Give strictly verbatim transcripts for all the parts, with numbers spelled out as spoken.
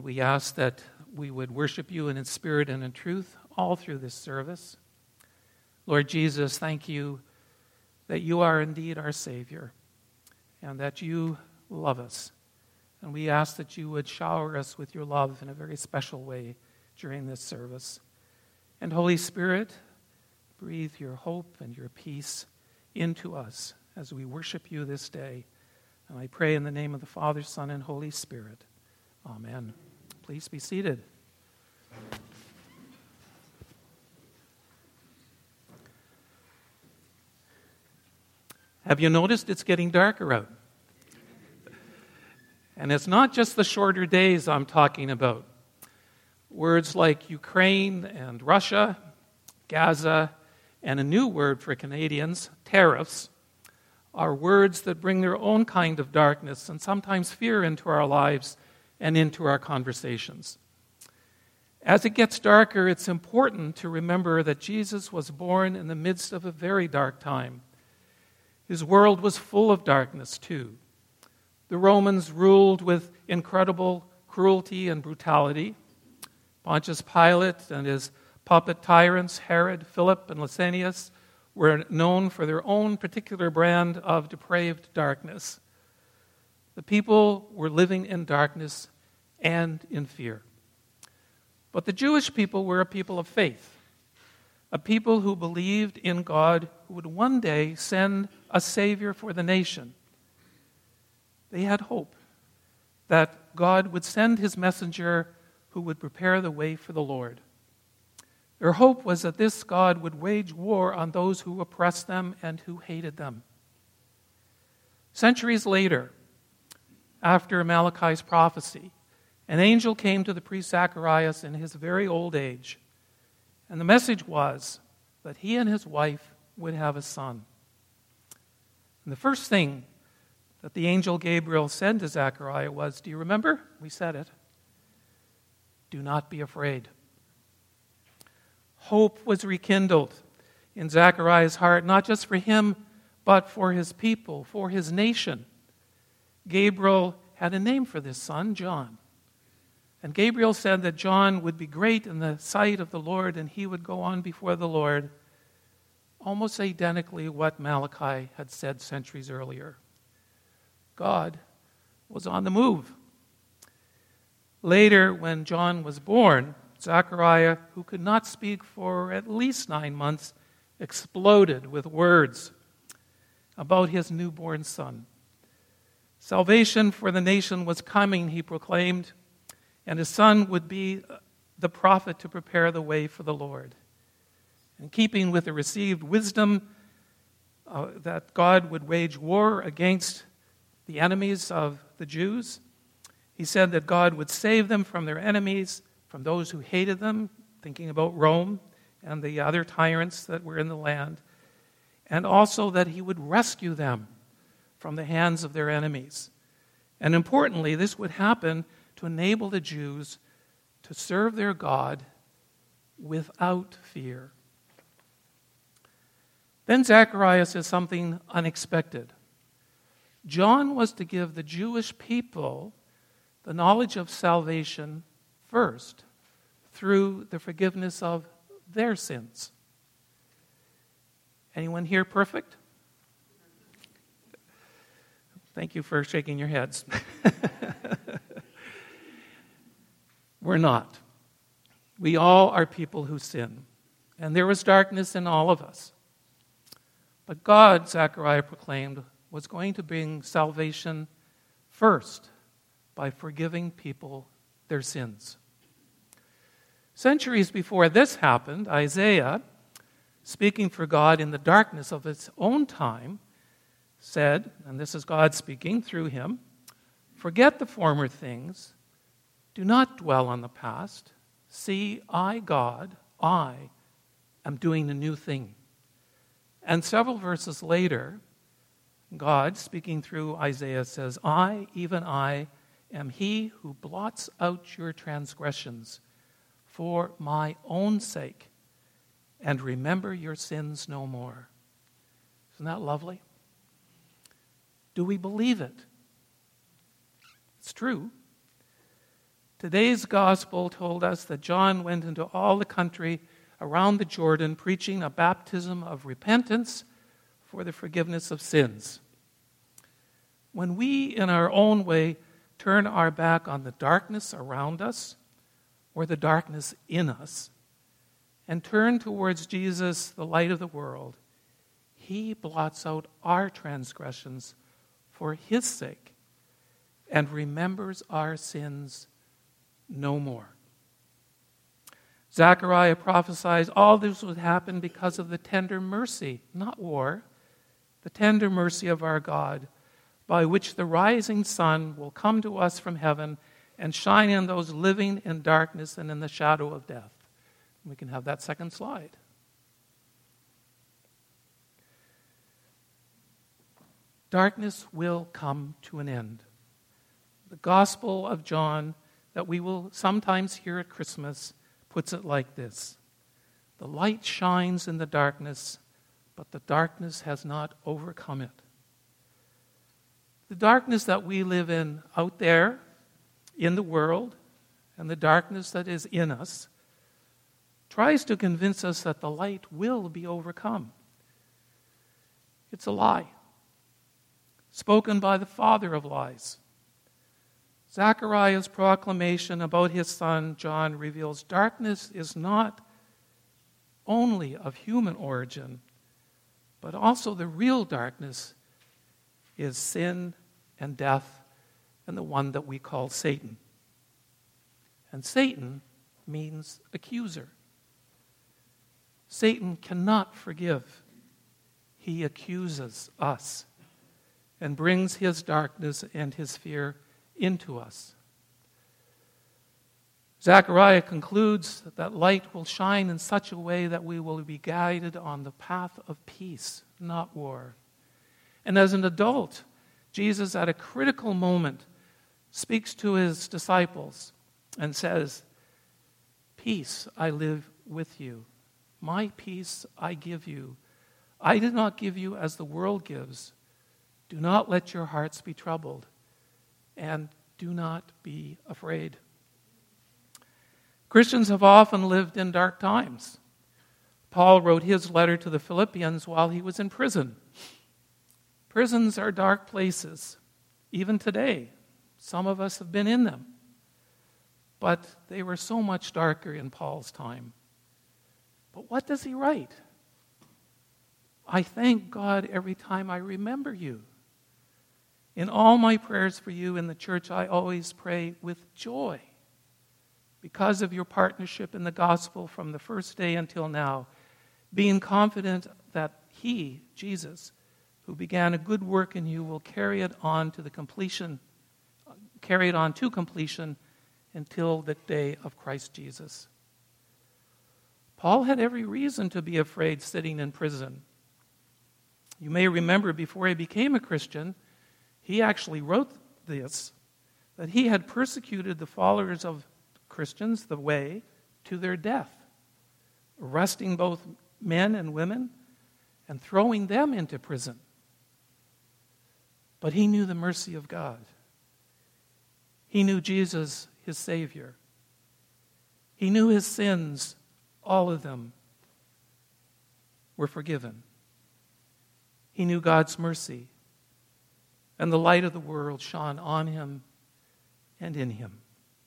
we ask that we would worship you in spirit and in truth all through this service. Lord Jesus, thank you that you are indeed our Savior and that you love us. And we ask that you would shower us with your love in a very special way during this service. And Holy Spirit, breathe your hope and your peace into us as we worship you this day. And I pray in the name of the Father, Son, and Holy Spirit. Amen. Please be seated. Have you noticed it's getting darker out? And it's not just the shorter days I'm talking about. Words like Ukraine and Russia, Gaza, and a new word for Canadians, tariffs, are words that bring their own kind of darkness and sometimes fear into our lives and into our conversations. As it gets darker, it's important to remember that Jesus was born in the midst of a very dark time. His world was full of darkness, too. The Romans ruled with incredible cruelty and brutality. Pontius Pilate and his puppet tyrants, Herod, Philip, and Lysanias, were known for their own particular brand of depraved darkness. The people were living in darkness and in fear. But the Jewish people were a people of faith, a people who believed in God who would one day send a Savior for the nation. They had hope that God would send his messenger who would prepare the way for the Lord. Their hope was that this God would wage war on those who oppressed them and who hated them. Centuries later, after Malachi's prophecy, an angel came to the priest Zacharias in his very old age, and the message was that he and his wife would have a son. And the first thing that the angel Gabriel said to Zechariah was, do you remember? We said it. Do not be afraid. Hope was rekindled in Zechariah's heart, not just for him, but for his people, for his nation. Gabriel had a name for this son, John. And Gabriel said that John would be great in the sight of the Lord, and he would go on before the Lord, almost identically what Malachi had said centuries earlier. God was on the move. Later, when John was born, Zechariah, who could not speak for at least nine months, exploded with words about his newborn son. Salvation for the nation was coming, he proclaimed, and his son would be the prophet to prepare the way for the Lord. In keeping with the received wisdom uh, that God would wage war against the enemies of the Jews, he said that God would save them from their enemies, from those who hated them, thinking about Rome and the other tyrants that were in the land, and also that he would rescue them from the hands of their enemies. And importantly, this would happen to enable the Jews to serve their God without fear. Then Zechariah says something unexpected. John was to give the Jewish people the knowledge of salvation first through the forgiveness of their sins. Anyone here perfect? Thank you for shaking your heads. We're not. We all are people who sin, and there was darkness in all of us. But God, Zechariah proclaimed, was going to bring salvation first by forgiving people their sins. Centuries before this happened, Isaiah, speaking for God in the darkness of his own time, said, and this is God speaking through him, "Forget the former things, do not dwell on the past. See, I, God, I am doing a new thing." And several verses later, God, speaking through Isaiah, says, "I, even I, am he who blots out your transgressions for my own sake, and remember your sins no more." Isn't that lovely? Do we believe it? It's true. Today's gospel told us that John went into all the country around the Jordan preaching a baptism of repentance for the forgiveness of sins. When we, in our own way, turn our back on the darkness around us or the darkness in us and turn towards Jesus, the light of the world, he blots out our transgressions for his sake and remembers our sins no more. Zechariah prophesies all this would happen because of the tender mercy, not war, the tender mercy of our God, by which the rising sun will come to us from heaven and shine in those living in darkness and in the shadow of death. We can have that second slide. Darkness will come to an end. The Gospel of John that we will sometimes hear at Christmas puts it like this: the light shines in the darkness, but the darkness has not overcome it. The darkness that we live in out there in the world and the darkness that is in us tries to convince us that the light will be overcome. It's a lie, spoken by the father of lies. Zechariah's proclamation about his son John reveals darkness is not only of human origin, but also the real darkness is sin and death and the one that we call Satan. And Satan means accuser. Satan cannot forgive. He accuses us and brings his darkness and his fear into us. Zechariah concludes that light will shine in such a way that we will be guided on the path of peace, not war. And as an adult, Jesus, at a critical moment, speaks to his disciples and says, "Peace I live with you. My peace I give you. I did not give you as the world gives. Do not let your hearts be troubled, and do not be afraid." Christians have often lived in dark times. Paul wrote his letter to the Philippians while he was in prison. Prisons are dark places, even today. Some of us have been in them. But they were so much darker in Paul's time. But what does he write? "I thank God every time I remember you. In all my prayers for you in the church, I always pray with joy because of your partnership in the gospel from the first day until now, being confident that he, Jesus, who began a good work in you, will carry it on to the completion, carry it on to completion until the day of Christ Jesus." Paul had every reason to be afraid sitting in prison. You may remember before he became a Christian, he actually wrote this, that he had persecuted the followers of Christians, the way, to their death, arresting both men and women and throwing them into prison. But he knew the mercy of God. He knew Jesus, his Savior. He knew his sins, all of them, were forgiven. He knew God's mercy, and the light of the world shone on him and in him.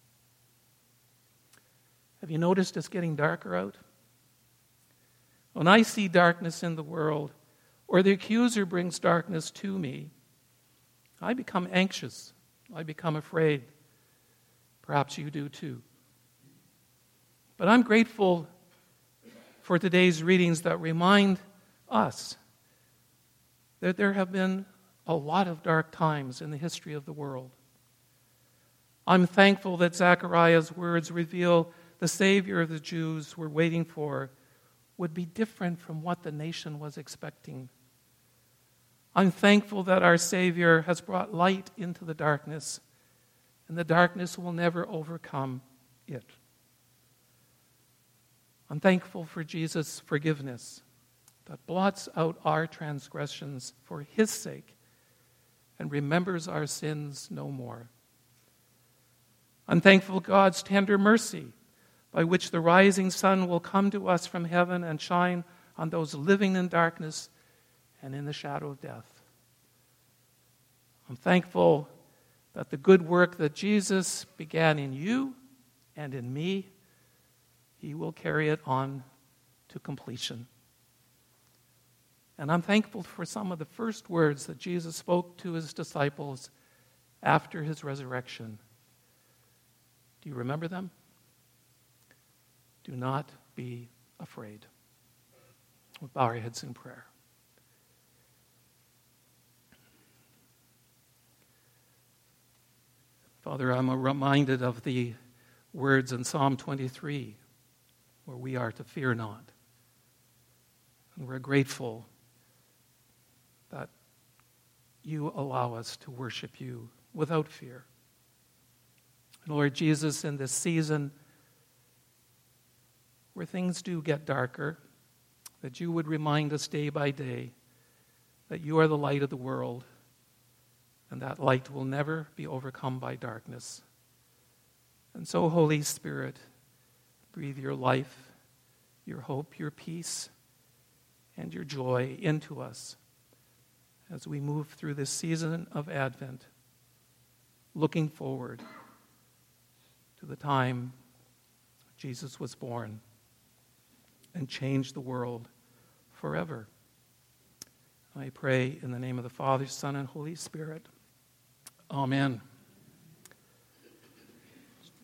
Have you noticed it's getting darker out? When I see darkness in the world, or the accuser brings darkness to me, I become anxious. I become afraid. Perhaps you do too. But I'm grateful for today's readings that remind us that there have been a lot of dark times in the history of the world. I'm thankful that Zechariah's words reveal the Savior of the Jews were waiting for would be different from what the nation was expecting. I'm thankful that our Savior has brought light into the darkness, and the darkness will never overcome it. I'm thankful for Jesus' forgiveness that blots out our transgressions for his sake and remembers our sins no more. I'm thankful for God's tender mercy, by which the rising sun will come to us from heaven and shine on those living in darkness and in the shadow of death. I'm thankful that the good work that Jesus began in you and in me, he will carry it on to completion. And I'm thankful for some of the first words that Jesus spoke to his disciples after his resurrection. Do you remember them? Do not be afraid. We'll bow our heads in prayer. Father, I'm reminded of the words in Psalm twenty-three, where we are to fear not. And we're grateful that you allow us to worship you without fear. And Lord Jesus, in this season where things do get darker, that you would remind us day by day that you are the light of the world, and that light will never be overcome by darkness. And so, Holy Spirit, breathe your life, your hope, your peace, and your joy into us as we move through this season of Advent, looking forward to the time Jesus was born and changed the world forever. I pray in the name of the Father, Son, and Holy Spirit. Amen.